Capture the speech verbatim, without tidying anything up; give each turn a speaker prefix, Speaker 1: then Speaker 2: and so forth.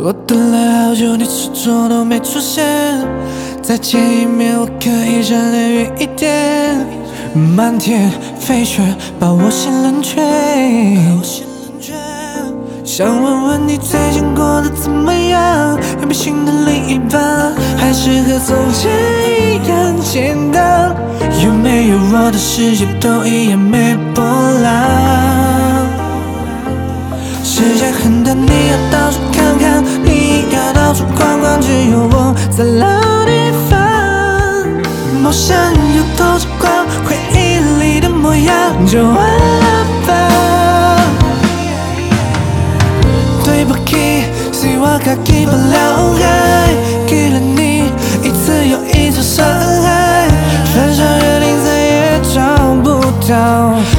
Speaker 1: 我等了好久，你始终都没出现。再见一面，我可以站得远一点。漫天飞雪把我心冷却，想问问你最近过得怎么样？有没新的另一半，还是和从前一样简单？有没有我的世界都一样没波浪？世界很大，你要到处看看，你要到处逛逛，只有我在老地方。梦想又透着光，回忆里的模样就完了吧。对不起，是我自己不了解，给了你一次又一次伤害，分手约定再也找不到。